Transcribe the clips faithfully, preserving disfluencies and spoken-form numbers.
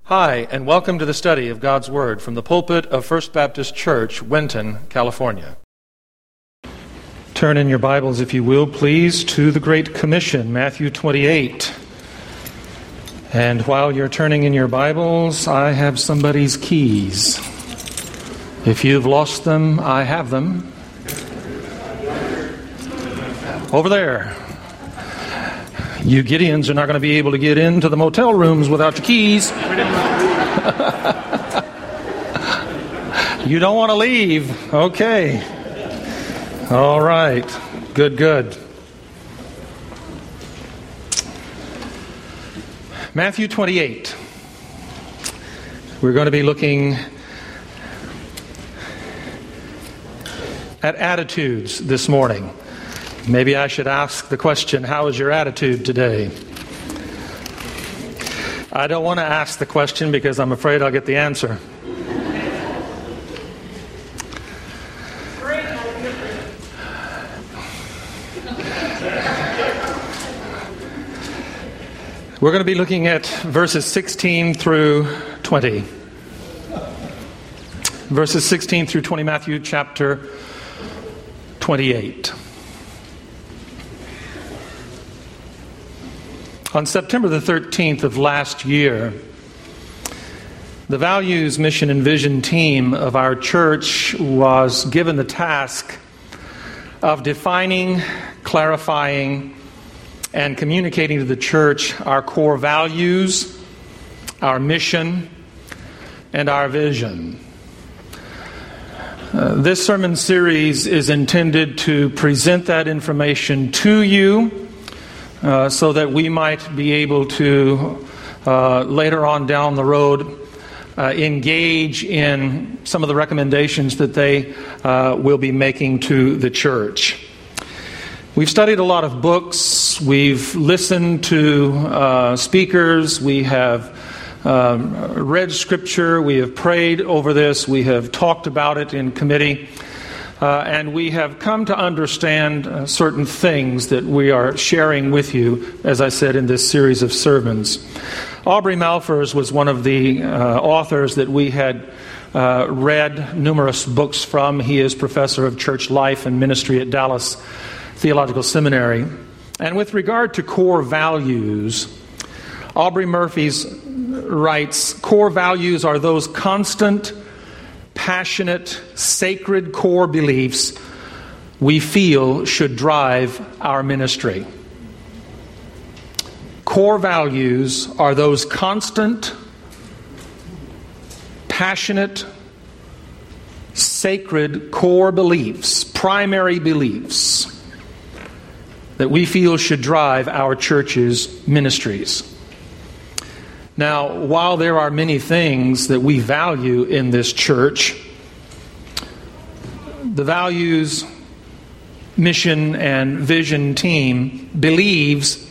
Hi, and welcome to the study of God's Word from the pulpit of First Baptist Church, Winton, California. Turn in your Bibles, if you will, please, to the Great Commission, Matthew twenty-eight. And while you're turning in your Bibles, I have somebody's keys. If you've lost them, I have them. Over there. You Gideons are not going to be able to get into the motel rooms without your keys. You don't want to leave. Okay. All right. Good, good. Matthew twenty-eight. We're going to be looking at attitudes this morning. Maybe I should ask the question, how is your attitude today? I don't want to ask the question because I'm afraid I'll get the answer. We're going to be looking at verses sixteen through twenty. Verses sixteen through twenty, Matthew chapter twenty-eight. On September the thirteenth of last year, the Values, Mission, and Vision team of our church was given the task of defining, clarifying, and communicating to the church our core values, our mission, and our vision. Uh, this sermon series is intended to present that information to you uh, so that we might be able to, uh, later on down the road, uh, engage in some of the recommendations that they uh, will be making to the church. We've studied a lot of books. We've listened to uh, speakers. We have um, read Scripture. We have prayed over this. We have talked about it in committee. Uh, and we have come to understand uh, certain things that we are sharing with you, as I said, in this series of sermons. Aubrey Malphurs was one of the uh, authors that we had uh, read numerous books from. He is professor of church life and ministry at Dallas Theological Seminary. And with regard to core values, Aubrey Murphy's writes, core values are those constant, passionate, sacred core beliefs we feel should drive our ministry. Core values are those constant, passionate, sacred core beliefs, primary beliefs, that we feel should drive our church's ministries. Now, while there are many things that we value in this church, the Values, Mission, and Vision team believes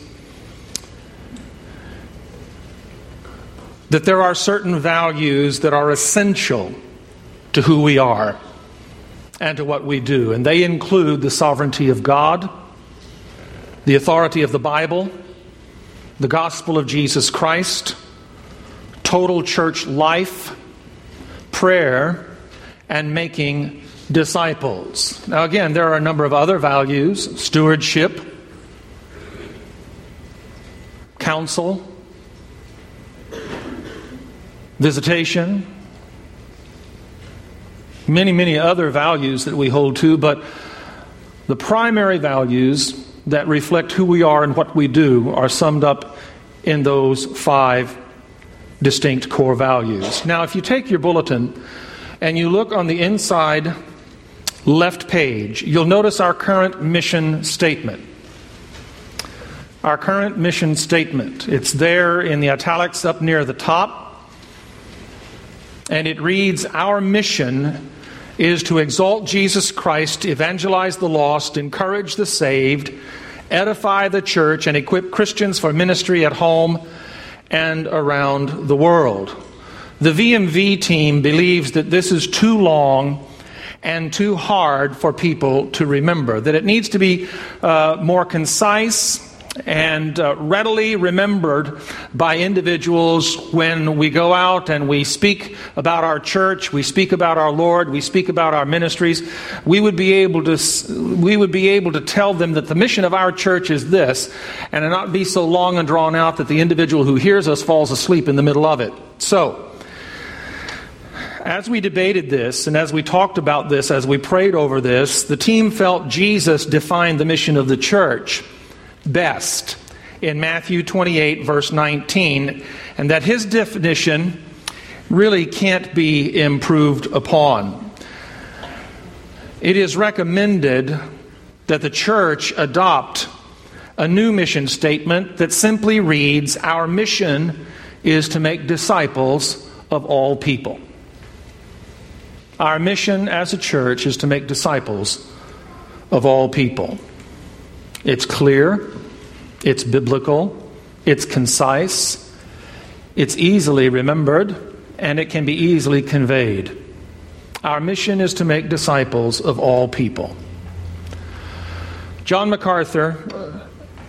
that there are certain values that are essential to who we are and to what we do. And they include the sovereignty of God, the authority of the Bible, the gospel of Jesus Christ, total church life, prayer, and making disciples. Now again, there are a number of other values: stewardship, counsel, visitation, many, many other values that we hold to, but the primary values that reflect who we are and what we do are summed up in those five distinct core values. Now, if you take your bulletin and you look on the inside left page, you'll notice our current mission statement. Our current mission statement. It's there in the italics up near the top. And it reads, our mission is to exalt Jesus Christ, evangelize the lost, encourage the saved, edify the church, and equip Christians for ministry at home and around the world. The V M V team believes that this is too long and too hard for people to remember, that it needs to be uh, more concise, and uh, readily remembered by individuals when we go out and we speak about our church, we speak about our Lord, we speak about our ministries. We would be able to we would be able to tell them that the mission of our church is this, and it not be so long and drawn out that the individual who hears us falls asleep in the middle of it. So, as we debated this, and as we talked about this, as we prayed over this, the team felt Jesus defined the mission of the church best in Matthew twenty-eight, verse nineteen, and that his definition really can't be improved upon. It is recommended that the church adopt a new mission statement that simply reads, "Our mission is to make disciples of all people." Our mission as a church is to make disciples of all people. It's clear, it's biblical, it's concise, it's easily remembered, and it can be easily conveyed. Our mission is to make disciples of all people. John MacArthur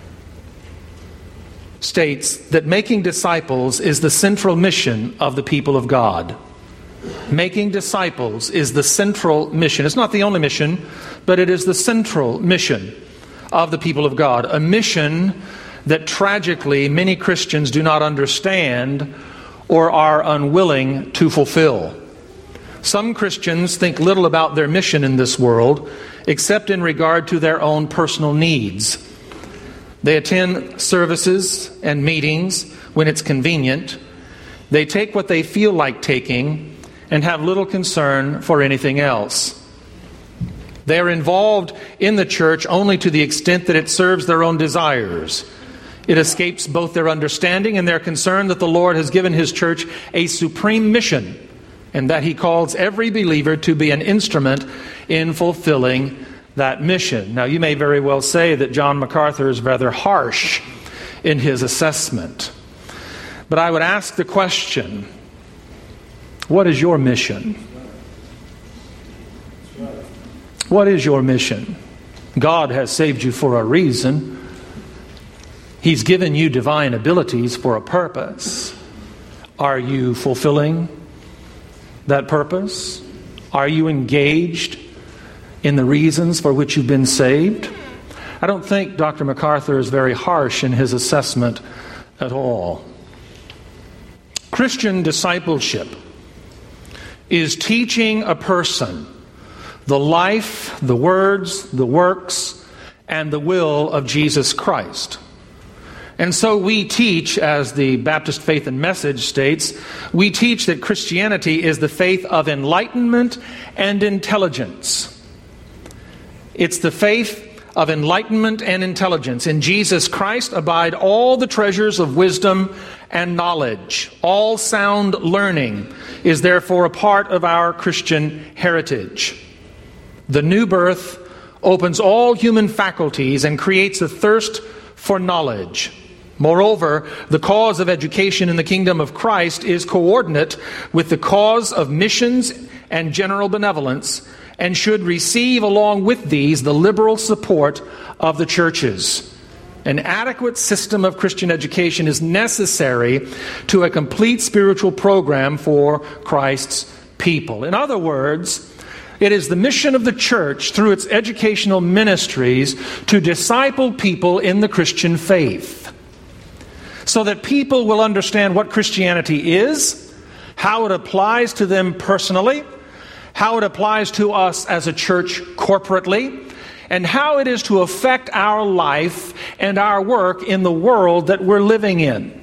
states that making disciples is the central mission of the people of God. Making disciples is the central mission. It's not the only mission, but it is the central mission of the people of God. A mission that tragically many Christians do not understand or are unwilling to fulfill. Some Christians think little about their mission in this world, except in regard to their own personal needs. They attend services and meetings when it's convenient. They take what they feel like taking and have little concern for anything else. They are involved in the church only to the extent that it serves their own desires. It escapes both their understanding and their concern that the Lord has given His church a supreme mission, and that He calls every believer to be an instrument in fulfilling that mission. Now, you may very well say that John MacArthur is rather harsh in his assessment. But I would ask the question, what is your mission? What is your mission? God has saved you for a reason. He's given you divine abilities for a purpose. Are you fulfilling that purpose? Are you engaged in the reasons for which you've been saved? I don't think Doctor MacArthur is very harsh in his assessment at all. Christian discipleship is teaching a person the life, the words, the works, and the will of Jesus Christ. And so we teach, as the Baptist Faith and Message states, we teach that Christianity is the faith of enlightenment and intelligence. It's the faith of enlightenment and intelligence. In Jesus Christ abide all the treasures of wisdom and knowledge. All sound learning is therefore a part of our Christian heritage. The new birth opens all human faculties and creates a thirst for knowledge. Moreover, the cause of education in the kingdom of Christ is coordinate with the cause of missions and general benevolence, and should receive along with these the liberal support of the churches. An adequate system of Christian education is necessary to a complete spiritual program for Christ's people. In other words, it is the mission of the church through its educational ministries to disciple people in the Christian faith, so that people will understand what Christianity is, how it applies to them personally, how it applies to us as a church corporately, and how it is to affect our life and our work in the world that we're living in.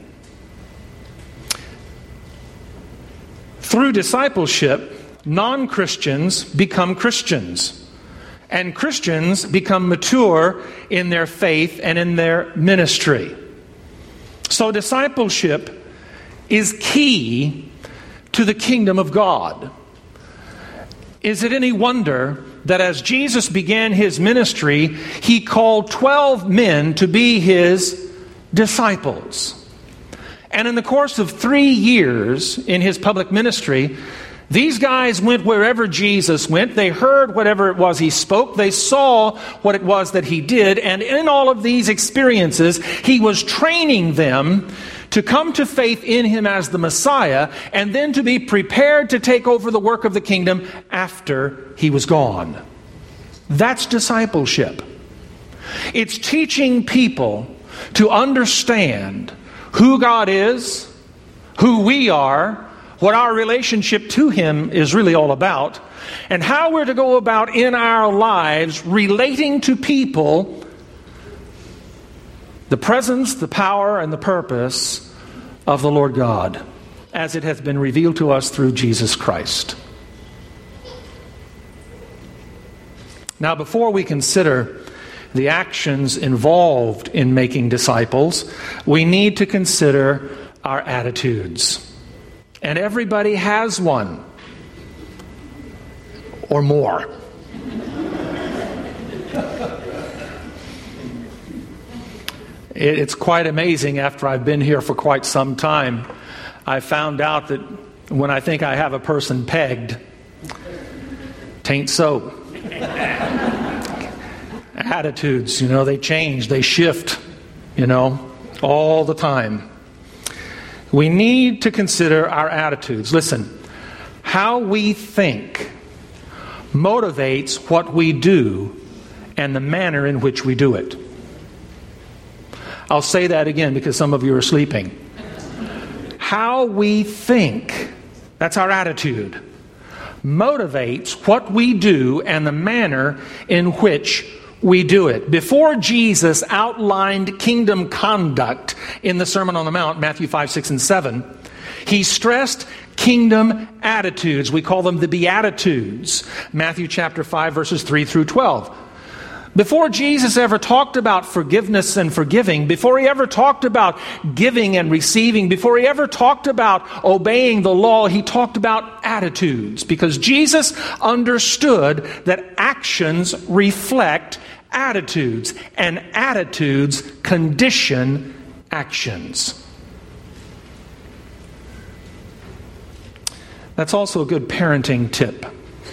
Through discipleship, non-Christians become Christians, and Christians become mature in their faith and in their ministry. So discipleship is key to the kingdom of God. Is it any wonder that as Jesus began His ministry, He called twelve men to be His disciples? And in the course of three years in His public ministry, These guys went wherever Jesus went. They heard whatever it was he spoke. They saw what it was that he did. And in all of these experiences, he was training them to come to faith in him as the Messiah, and then to be prepared to take over the work of the kingdom after he was gone. That's discipleship. It's teaching people to understand who God is, who we are, what our relationship to him is really all about, and how we're to go about in our lives relating to people the presence, the power, and the purpose of the Lord God as it has been revealed to us through Jesus Christ. Now, before we consider the actions involved in making disciples, we need to consider our attitudes. And everybody has one or more. It's quite amazing. After I've been here for quite some time, I found out that when I think I have a person pegged, tain't so. Attitudes, you know, they change, they shift, you know, all the time. We need to consider our attitudes. Listen, how we think motivates what we do and the manner in which we do it. I'll say that again because some of you are sleeping. How we think, that's our attitude, motivates what we do and the manner in which we do it. Before Jesus outlined kingdom conduct in the Sermon on the Mount, Matthew five, six, and seven, he stressed kingdom attitudes. We call them the Beatitudes. Matthew chapter five, verses three through twelve. Before Jesus ever talked about forgiveness and forgiving, before he ever talked about giving and receiving, before he ever talked about obeying the law, he talked about attitudes, because Jesus understood that actions reflect attitudes, and attitudes condition actions. That's also a good parenting tip.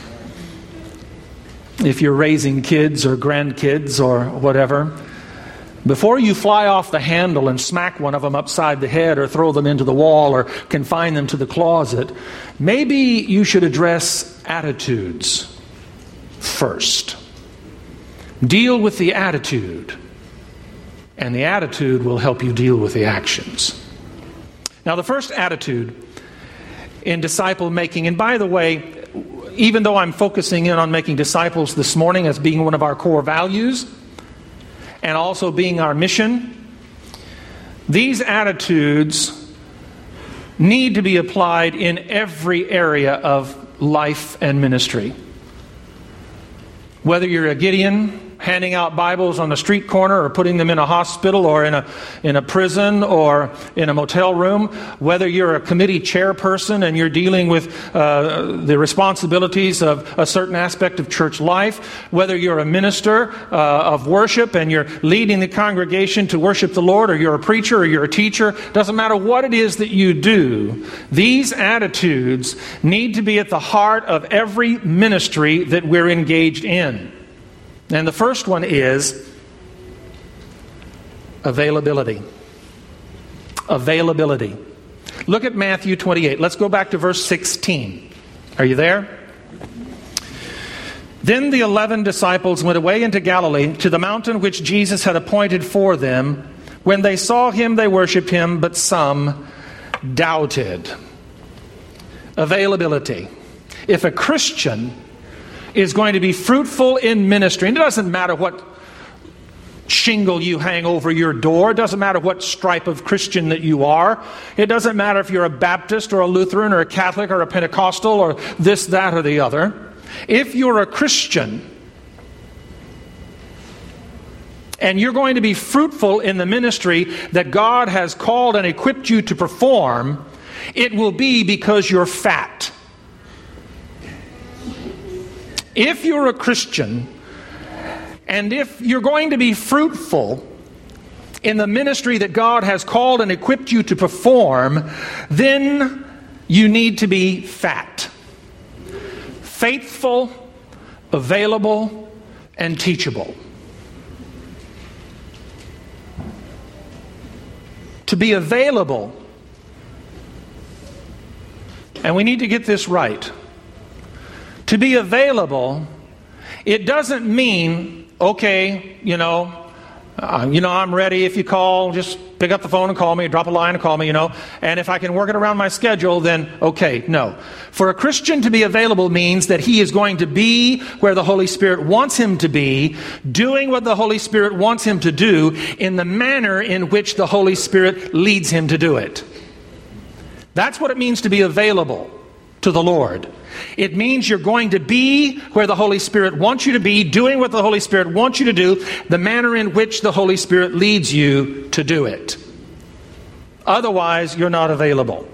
If you're raising kids or grandkids or whatever, before you fly off the handle and smack one of them upside the head or throw them into the wall or confine them to the closet, maybe you should address attitudes first. Deal with the attitude, and the attitude will help you deal with the actions. Now, the first attitude in disciple making, and by the way, even though I'm focusing in on making disciples this morning as being one of our core values and also being our mission, these attitudes need to be applied in every area of life and ministry. Whether you're a Gideon handing out Bibles on the street corner or putting them in a hospital or in a in a prison or in a motel room, whether you're a committee chairperson and you're dealing with uh, the responsibilities of a certain aspect of church life, whether you're a minister uh, of worship and you're leading the congregation to worship the Lord, or you're a preacher or you're a teacher, doesn't matter what it is that you do, these attitudes need to be at the heart of every ministry that we're engaged in. And the first one is availability. Availability. Look at Matthew twenty-eight. Let's go back to verse sixteen. Are you there? Then the eleven disciples went away into Galilee to the mountain which Jesus had appointed for them. When they saw him, they worshipped him, but some doubted. Availability. If a Christian is going to be fruitful in ministry, and it doesn't matter what shingle you hang over your door, it doesn't matter what stripe of Christian that you are, it doesn't matter if you're a Baptist or a Lutheran or a Catholic or a Pentecostal or this, that, or the other. If you're a Christian and you're going to be fruitful in the ministry that God has called and equipped you to perform, it will be because you're fat. If you're a Christian, and if you're going to be fruitful in the ministry that God has called and equipped you to perform, then you need to be fat. faithful, available, and teachable. To be available, and we need to get this right. To be available, it doesn't mean, okay, you know, uh, you know, I'm ready. If you call, just pick up the phone and call me, drop a line and call me, you know. And if I can work it around my schedule, then okay, no. For a Christian to be available means that he is going to be where the Holy Spirit wants him to be, doing what the Holy Spirit wants him to do in the manner in which the Holy Spirit leads him to do it. That's what it means to be available to the Lord. It means you're going to be where the Holy Spirit wants you to be, doing what the Holy Spirit wants you to do, the manner in which the Holy Spirit leads you to do it. Otherwise, you're not available.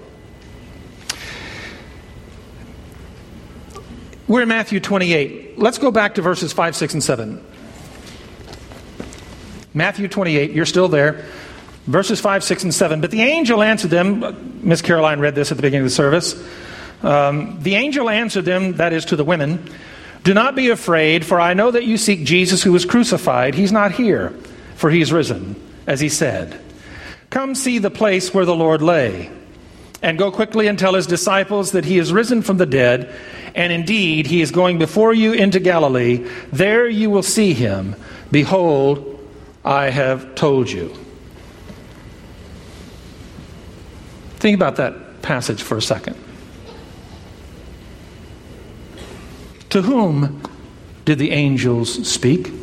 We're in Matthew twenty-eight. Let's go back to verses five, six, and seven. Matthew twenty-eight, you're still there. Verses five, six, and seven. But the angel answered them. Miss Caroline read this at the beginning of the service. Um, the angel answered them, that is to the women, "Do not be afraid, for I know that you seek Jesus who was crucified. He's not here, for he is risen, as he said. Come see the place where the Lord lay, and go quickly and tell his disciples that he is risen from the dead, and indeed he is going before you into Galilee. There you will see him. Behold, I have told you." Think about that passage for a second. To whom did the angels speak?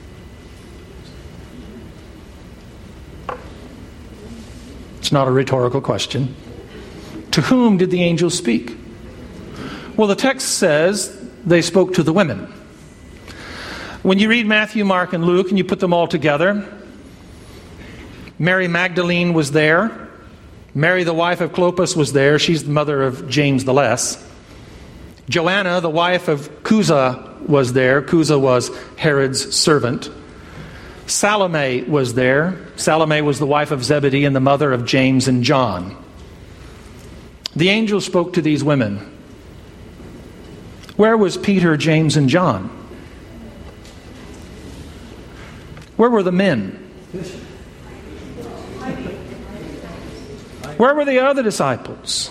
It's not a rhetorical question. To whom did the angels speak? Well, the text says they spoke to the women. When you read Matthew, Mark, and Luke, and you put them all together, Mary Magdalene was there. Mary, the wife of Clopas, was there. She's the mother of James the Less. Joanna, the wife of Chuza, was there. Chuza was Herod's servant. Salome was there. Salome was the wife of Zebedee and the mother of James and John. The angel spoke to these women. Where was Peter, James, and John? Where were the men? Where were the other disciples?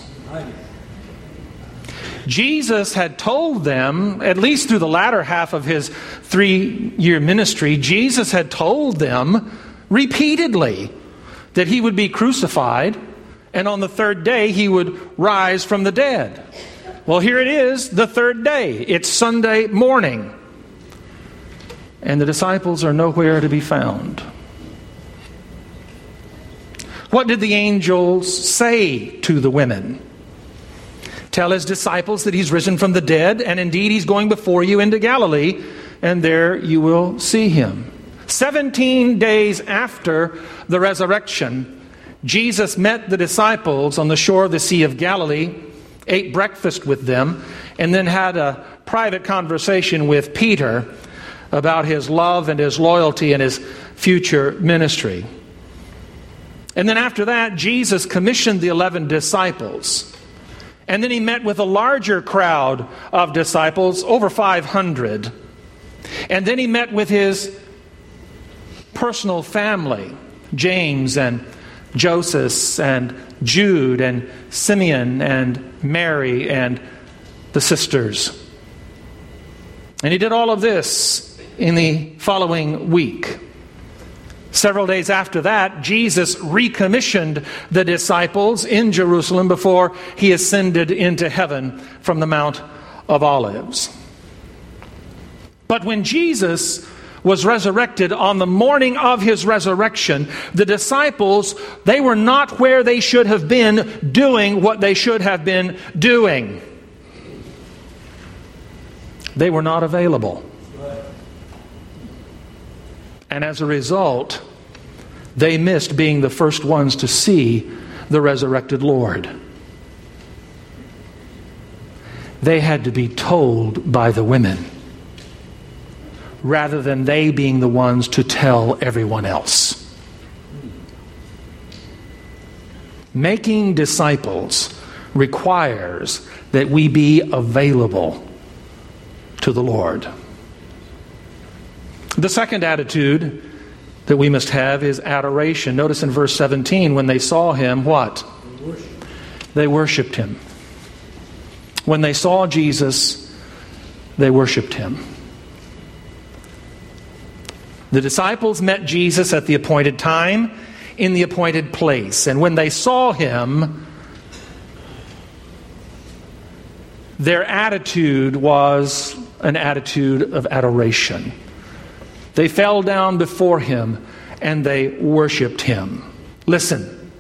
Jesus had told them, at least through the latter half of his three-year ministry, Jesus had told them repeatedly that he would be crucified and on the third day he would rise from the dead. Well, here it is, the third day. It's Sunday morning. And the disciples are nowhere to be found. What did the angels say to the women? Tell his disciples that he's risen from the dead, and indeed he's going before you into Galilee, and there you will see him. Seventeen days after the resurrection, Jesus met the disciples on the shore of the Sea of Galilee, ate breakfast with them, and then had a private conversation with Peter about his love and his loyalty and his future ministry. And then after that, Jesus commissioned the eleven disciples. And then he met with a larger crowd of disciples, over five hundred. And then he met with his personal family, James and Joseph and Jude and Simeon and Mary and the sisters. And he did all of this in the following week. Several days after that, Jesus recommissioned the disciples in Jerusalem before he ascended into heaven from the Mount of Olives. But when Jesus was resurrected on the morning of his resurrection, the disciples, they were not where they should have been doing what they should have been doing. They were not available. And as a result, they missed being the first ones to see the resurrected Lord. They had to be told by the women, rather than they being the ones to tell everyone else. Making disciples requires that we be available to the Lord. The second attitude that we must have is adoration. Notice in verse seventeen, when they saw him, what? They worshiped, they worshiped him. When they saw Jesus, they worshiped him. The disciples met Jesus at the appointed time, in the appointed place. And when they saw him, their attitude was an attitude of adoration. They fell down before him and they worshiped him. Listen,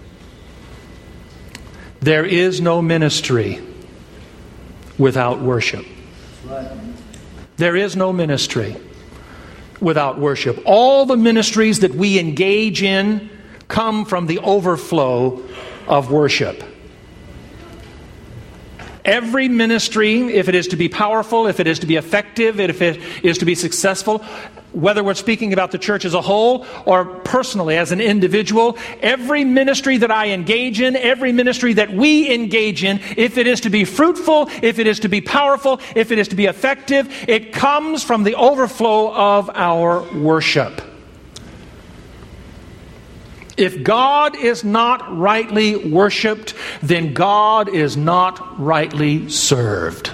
there is no ministry without worship. There is no ministry without worship. All the ministries that we engage in come from the overflow of worship. Every ministry, if it is to be powerful, if it is to be effective, if it is to be successful, whether we're speaking about the church as a whole or personally as an individual, every ministry that I engage in, every ministry that we engage in, if it is to be fruitful, if it is to be powerful, if it is to be effective, it comes from the overflow of our worship. If God is not rightly worshiped, then God is not rightly served.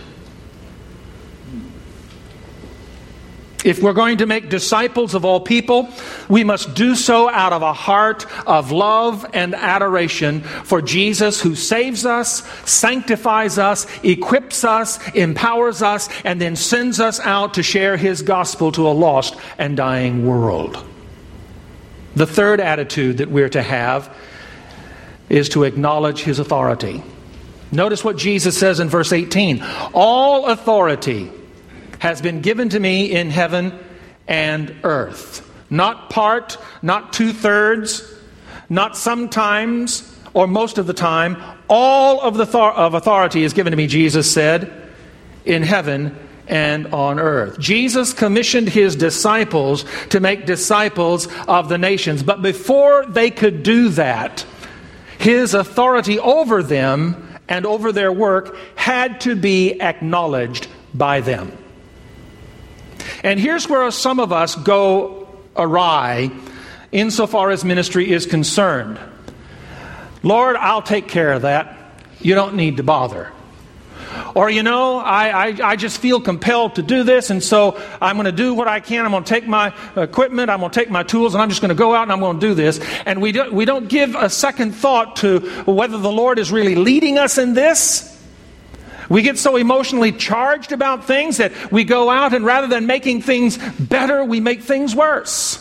If we're going to make disciples of all people, we must do so out of a heart of love and adoration for Jesus, who saves us, sanctifies us, equips us, empowers us, and then sends us out to share his gospel to a lost and dying world. The third attitude that we're to have is to acknowledge his authority. Notice what Jesus says in verse eighteen. All authority has been given to me in heaven and earth. Not part, not two-thirds, not sometimes or most of the time. All of the thor- of authority is given to me, Jesus said, in heaven and on earth. Jesus commissioned his disciples to make disciples of the nations. But before they could do that, his authority over them and over their work had to be acknowledged by them. And here's where some of us go awry insofar as ministry is concerned. Lord, I'll take care of that. You don't need to bother. Or, you know, I, I, I just feel compelled to do this, and so I'm going to do what I can. I'm going to take my equipment, I'm going to take my tools, and I'm just going to go out and I'm going to do this. And we don't, we don't give a second thought to whether the Lord is really leading us in this. We get so emotionally charged about things that we go out and rather than making things better, we make things worse.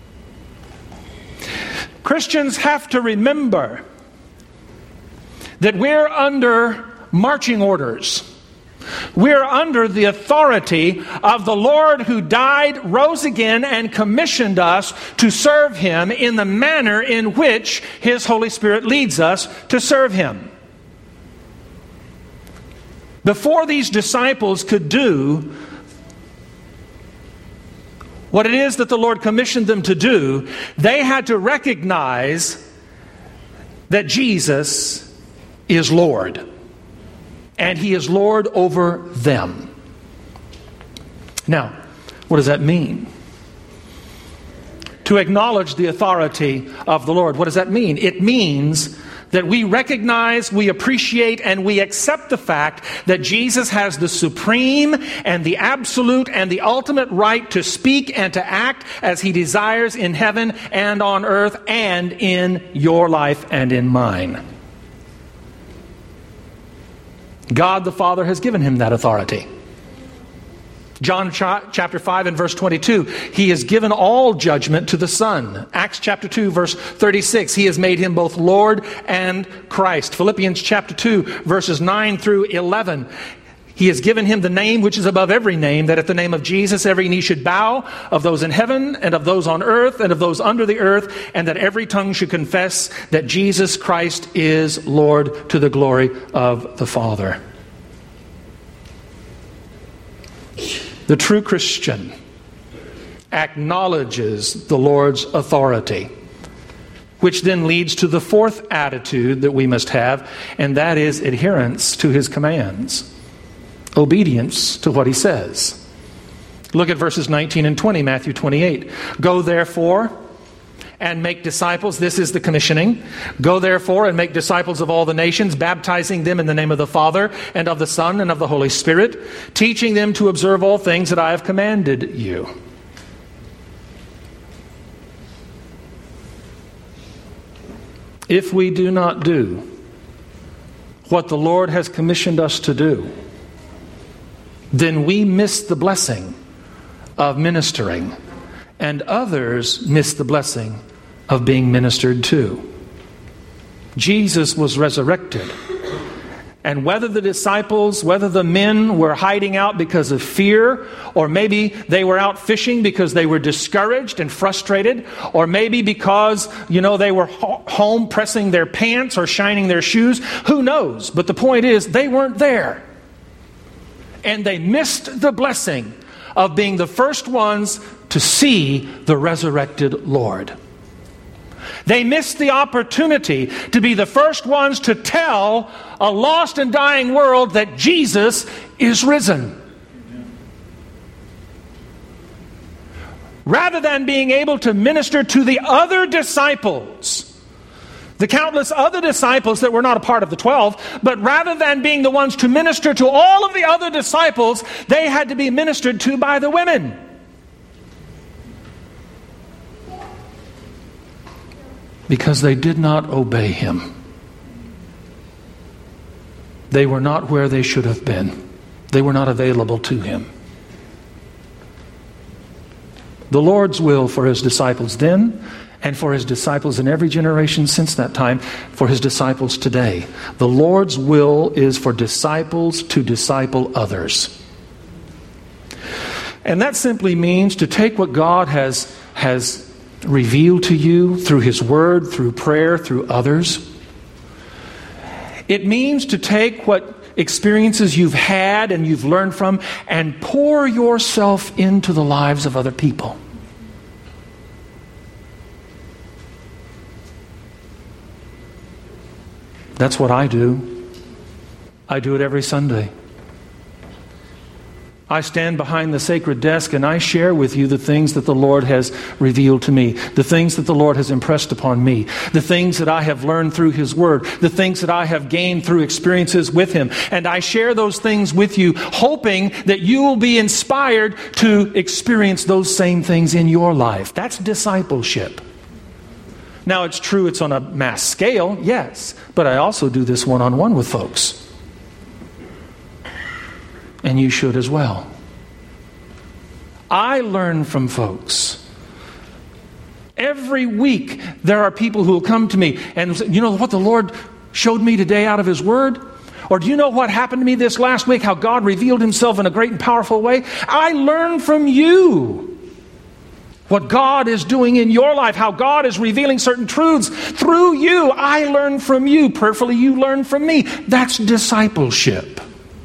Christians have to remember that we're under marching orders. We're under the authority of the Lord who died, rose again, and commissioned us to serve him in the manner in which his Holy Spirit leads us to serve him. Before these disciples could do what it is that the Lord commissioned them to do, they had to recognize that Jesus is Lord. And he is Lord over them. Now, what does that mean? To acknowledge the authority of the Lord, what does that mean? It means that we recognize, we appreciate, and we accept the fact that Jesus has the supreme and the absolute and the ultimate right to speak and to act as he desires in heaven and on earth and in your life and in mine. God the Father has given him that authority. John chapter five and verse twenty-two, he has given all judgment to the Son. Acts chapter two verse thirty-six, he has made him both Lord and Christ. Philippians chapter two verses nine through eleven, he has given him the name which is above every name, that at the name of Jesus every knee should bow, of those in heaven and of those on earth and of those under the earth, and that every tongue should confess that Jesus Christ is Lord, to the glory of the Father. The true Christian acknowledges the Lord's authority, which then leads to the fourth attitude that we must have, and that is adherence to his commands. Obedience to what he says. Look at verses nineteen and twenty, Matthew twenty-eight. Go therefore and make disciples. This is the commissioning. Go therefore and make disciples of all the nations, baptizing them in the name of the Father and of the Son and of the Holy Spirit, teaching them to observe all things that I have commanded you. If we do not do what the Lord has commissioned us to do, then we miss the blessing of ministering, and others miss the blessing of being ministered to. Jesus was resurrected, and whether the disciples, whether the men were hiding out because of fear, or maybe they were out fishing because they were discouraged and frustrated, or maybe because, you know, they were ho- home pressing their pants or shining their shoes, who knows? But the point is, they weren't there. And they missed the blessing of being the first ones to see the resurrected Lord. They missed the opportunity to be the first ones to tell a lost and dying world that Jesus is risen. Rather than being able to minister to the other disciples, the countless other disciples that were not a part of the twelve, but rather than being the ones to minister to all of the other disciples, they had to be ministered to by the women. Because they did not obey him. They were not where they should have been. They were not available to him. The Lord's will for his disciples then, and for his disciples in every generation since that time, for his disciples today. The Lord's will is for disciples to disciple others. And that simply means to take what God has, has revealed to you through his word, through prayer, through others. It means to take what experiences you've had and you've learned from and pour yourself into the lives of other people. That's what I do. I do it every Sunday. I stand behind the sacred desk and I share with you the things that the Lord has revealed to me, the things that the Lord has impressed upon me, the things that I have learned through his word, the things that I have gained through experiences with him. And I share those things with you, hoping that you will be inspired to experience those same things in your life. That's discipleship. Now, it's true it's on a mass scale, yes, but I also do this one-on-one with folks. And you should as well. I learn from folks. Every week there are people who will come to me and say, you know what the Lord showed me today out of his word? Or do you know what happened to me this last week, how God revealed himself in a great and powerful way? I learn from you what God is doing in your life, how God is revealing certain truths through you. I learn from you. Prayerfully, you learn from me. That's discipleship.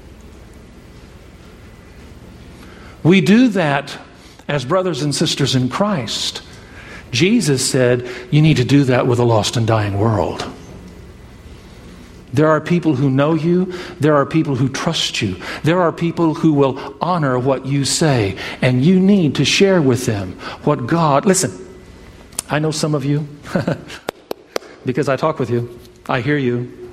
We do that as brothers and sisters in Christ. Jesus said, you need to do that with a lost and dying world. There are people who know you. There are people who trust you. There are people who will honor what you say. And you need to share with them what God... Listen, I know some of you because I talk with you. I hear you.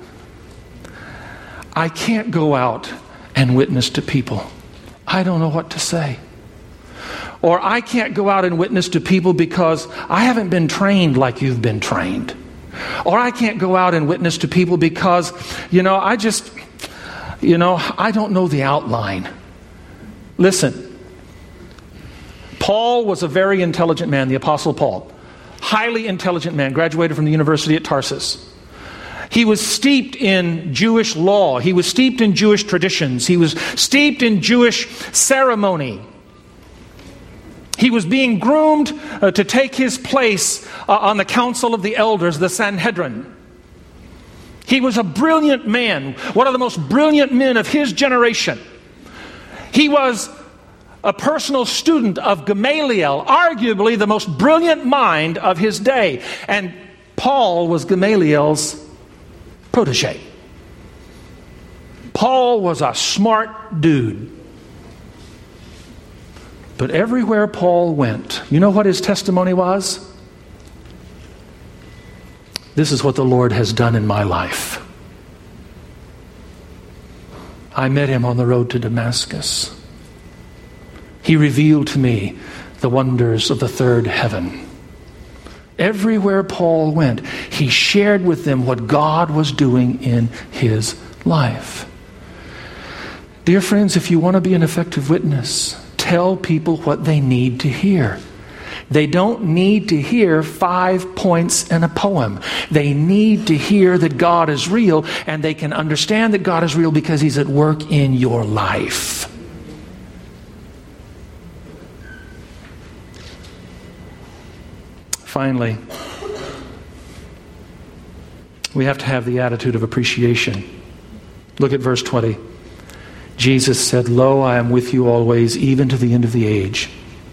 I can't go out and witness to people. I don't know what to say. Or I can't go out and witness to people because I haven't been trained like you've been trained. Or I can't go out and witness to people because, you know, I just, you know, I don't know the outline. Listen, Paul was a very intelligent man, the Apostle Paul. Highly intelligent man, graduated from the University at Tarsus. He was steeped in Jewish law. He was steeped in Jewish traditions. He was steeped in Jewish ceremony. He was being groomed uh, to take his place uh, on the council of the elders, the Sanhedrin. He was a brilliant man, one of the most brilliant men of his generation. He was a personal student of Gamaliel, arguably the most brilliant mind of his day. And Paul was Gamaliel's protege. Paul was a smart dude. But everywhere Paul went, you know what his testimony was? This is what the Lord has done in my life. I met him on the road to Damascus. He revealed to me the wonders of the third heaven. Everywhere Paul went, he shared with them what God was doing in his life. Dear friends, if you want to be an effective witness, tell people what they need to hear. They don't need to hear five points and a poem. They need to hear that God is real, and they can understand that God is real because He's at work in your life. Finally, we have to have the attitude of appreciation. Look at verse twenty. Jesus said, "Lo, I am with you always, even to the end of the age."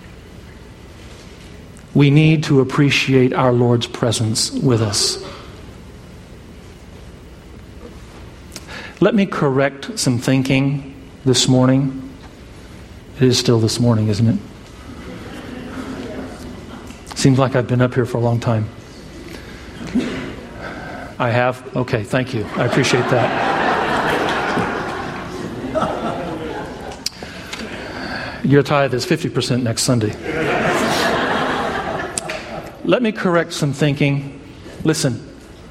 We need to appreciate our Lord's presence with us. Let me correct some thinking this morning. It is still this morning, isn't it? Seems like I've been up here for a long time. I have? Okay, thank you. I appreciate that. Your tithe is fifty percent next Sunday. Let me correct some thinking. Listen.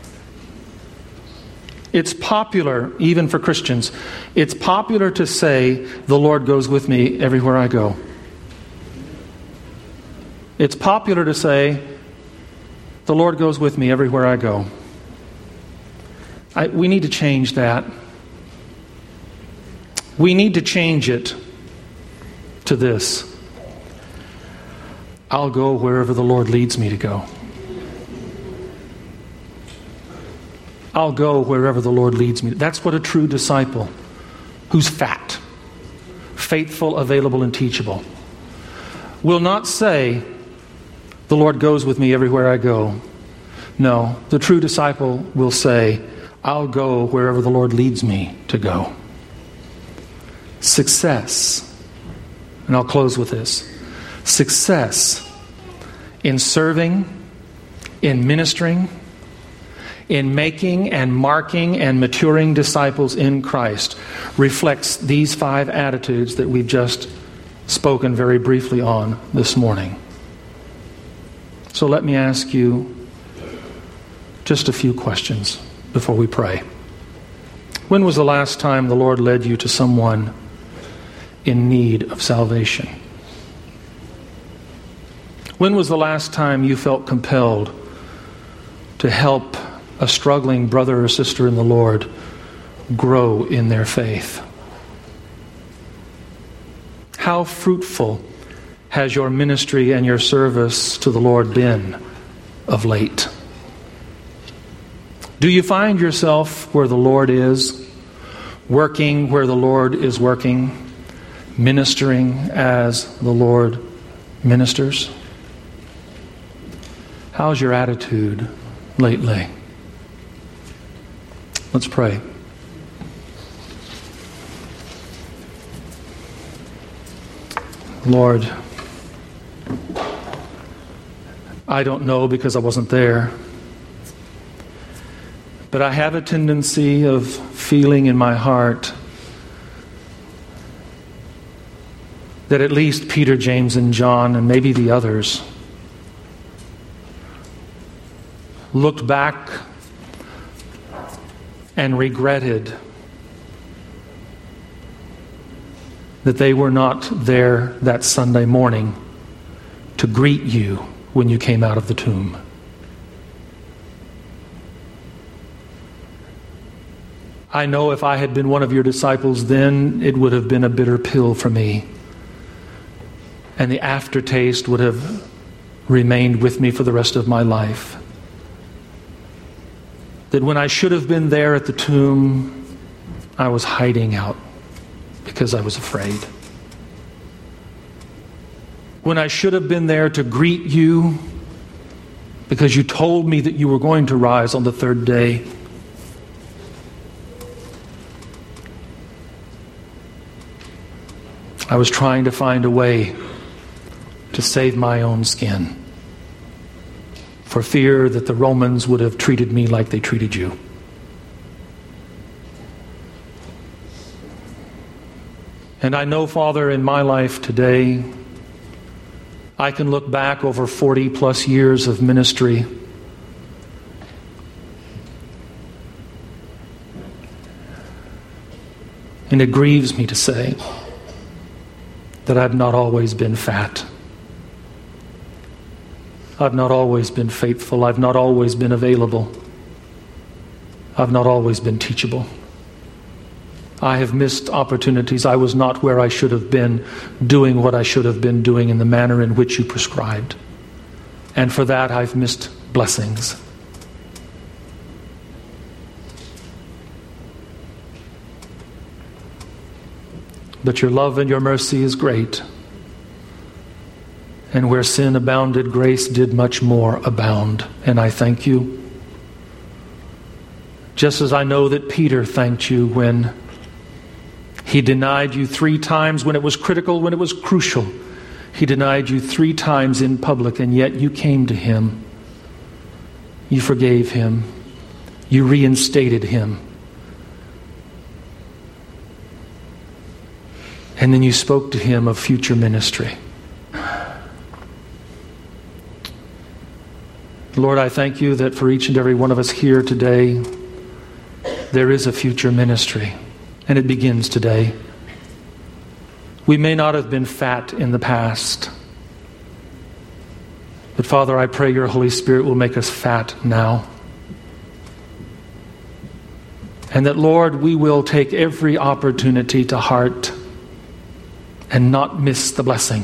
It's popular, even for Christians, it's popular to say, "The Lord goes with me everywhere I go." It's popular to say, "The Lord goes with me everywhere I go." I, we need to change that. We need to change it to this: I'll go wherever the Lord leads me to go. I'll go wherever the Lord leads me. That's what a true disciple, who's fat, faithful, available, and teachable, will not say, "The Lord goes with me everywhere I go." No, the true disciple will say, "I'll go wherever the Lord leads me to go." Success, and I'll close with this. Success in serving, in ministering, in making and marking and maturing disciples in Christ reflects these five attitudes that we've just spoken very briefly on this morning. So let me ask you just a few questions before we pray. When was the last time the Lord led you to someone in need of salvation? When was the last time you felt compelled to help a struggling brother or sister in the Lord grow in their faith? How fruitful has your ministry and your service to the Lord been of late? Do you find yourself where the Lord is, working where the Lord is working, ministering as the Lord ministers? How's your attitude lately? Let's pray. Lord, I don't know because I wasn't there, but I have a tendency of feeling in my heart that at least Peter, James, and John, and maybe the others, looked back and regretted that they were not there that Sunday morning to greet you when you came out of the tomb. I know if I had been one of your disciples then, it would have been a bitter pill for me. And the aftertaste would have remained with me for the rest of my life. That when I should have been there at the tomb, I was hiding out because I was afraid. When I should have been there to greet you because you told me that you were going to rise on the third day, I was trying to find a way to save my own skin, for fear that the Romans would have treated me like they treated you. And I know, Father, in my life today, I can look back over forty plus years of ministry and it grieves me to say that I've not always been fat. I've not always been faithful. I've not always been available. I've not always been teachable. I have missed opportunities. I was not where I should have been, doing what I should have been doing in the manner in which you prescribed. And for that, I've missed blessings. But your love and your mercy is great. And where sin abounded, grace did much more abound. And I thank you. Just as I know that Peter thanked you when he denied you three times, when it was critical, when it was crucial. He denied you three times in public, and yet you came to him. You forgave him. You reinstated him. And then you spoke to him of future ministry. Lord, I thank you that for each and every one of us here today, there is a future ministry. And it begins today. We may not have been fat in the past. But Father, I pray your Holy Spirit will make us fat now. And that, Lord, we will take every opportunity to heart and not miss the blessing.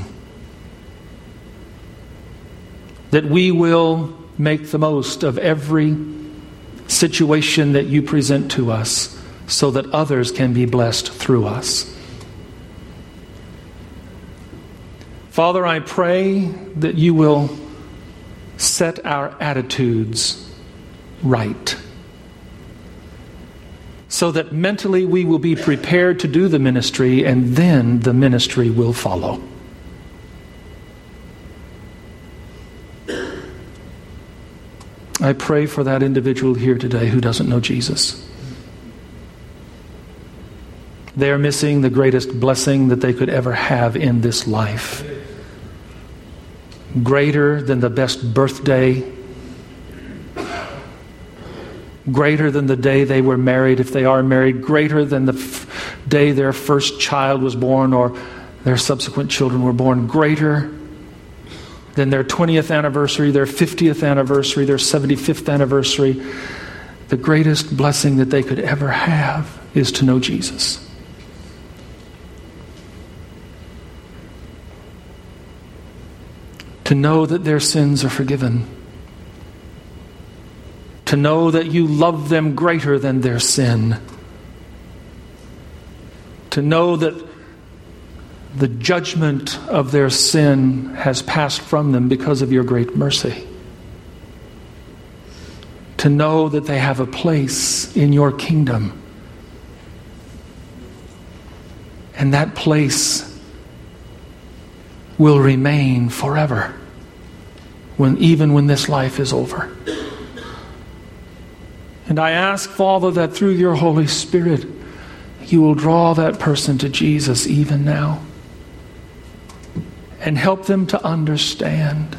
That we will make the most of every situation that you present to us, so that others can be blessed through us. Father, I pray that you will set our attitudes right, so that mentally we will be prepared to do the ministry, and then the ministry will follow. I pray for that individual here today who doesn't know Jesus. They are missing the greatest blessing that they could ever have in this life. Greater than the best birthday. Greater than the day they were married, if they are married. Greater than the f- day their first child was born or their subsequent children were born. Greater than their twentieth anniversary, their fiftieth anniversary, their seventy-fifth anniversary. The greatest blessing that they could ever have is to know Jesus. To know that their sins are forgiven. To know that you love them greater than their sin. To know that the judgment of their sin has passed from them because of your great mercy. To know that they have a place in your kingdom. And that place will remain forever, when even when this life is over. And I ask, Father, that through your Holy Spirit, you will draw that person to Jesus even now, and help them to understand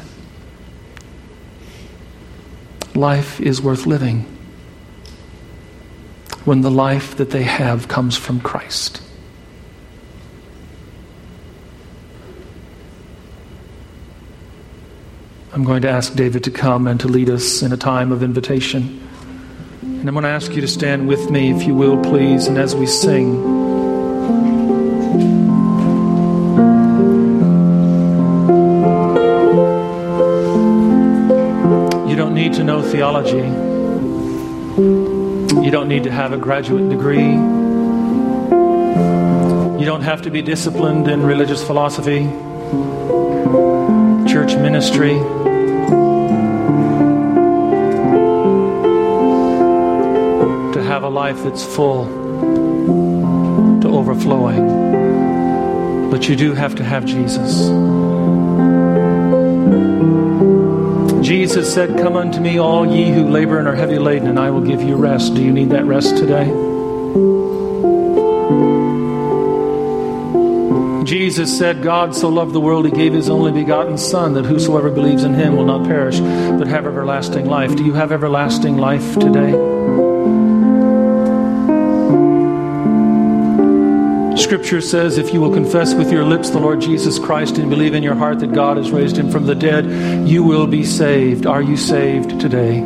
life is worth living when the life that they have comes from Christ. I'm going to ask David to come and to lead us in a time of invitation. And I'm going to ask you to stand with me, if you will, please. And as we sing, you don't need to know theology. You don't need to have a graduate degree. You don't have to be disciplined in religious philosophy, church ministry. To have a life that's full to overflowing. But you do have to have Jesus. Jesus said, "Come unto me, all ye who labor and are heavy laden, and I will give you rest." Do you need that rest today? Jesus said, "God so loved the world, he gave his only begotten Son, that whosoever believes in him will not perish, but have everlasting life." Do you have everlasting life today? Scripture says, if you will confess with your lips the Lord Jesus Christ and believe in your heart that God has raised him from the dead, you will be saved. Are you saved today?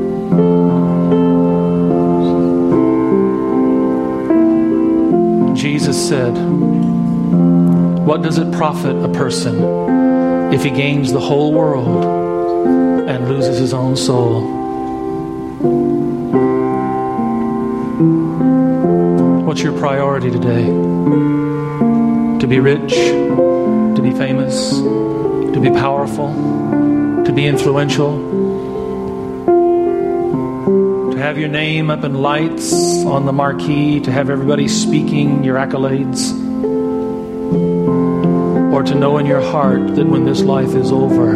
Jesus said, "What does it profit a person if he gains the whole world and loses his own soul?" What's your priority today? To be rich, to be famous, to be powerful, to be influential, to have your name up in lights on the marquee, to have everybody speaking your accolades, or to know in your heart that when this life is over,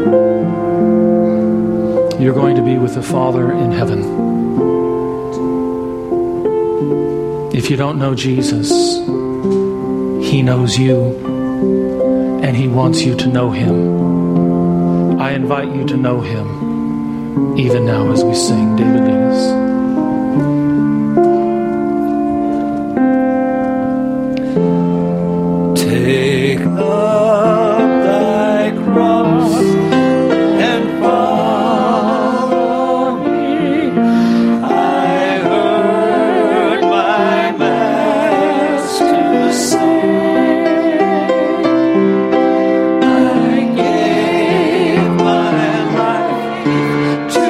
you're going to be with the Father in heaven. If you don't know Jesus, he knows you, and he wants you to know him. I invite you to know him, even now as we sing. David, lead us. Take up thy cross and follow me. I heard my Master say, I gave my life to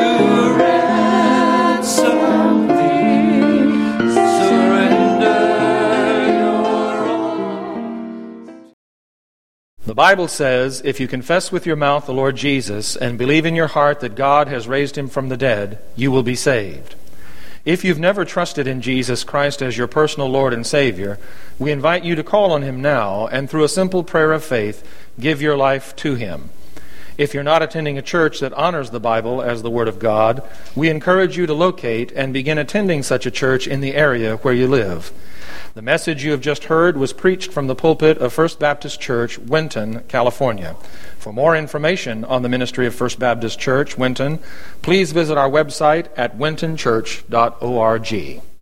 ransom thee. Surrender your own. The Bible says, if you confess with your mouth the Lord Jesus and believe in your heart that God has raised him from the dead, you will be saved. If you've never trusted in Jesus Christ as your personal Lord and Savior, we invite you to call on him now and through a simple prayer of faith, give your life to him. If you're not attending a church that honors the Bible as the Word of God, we encourage you to locate and begin attending such a church in the area where you live. The message you have just heard was preached from the pulpit of First Baptist Church, Winton, California. For more information on the ministry of First Baptist Church, Winton, please visit our website at winton church dot org.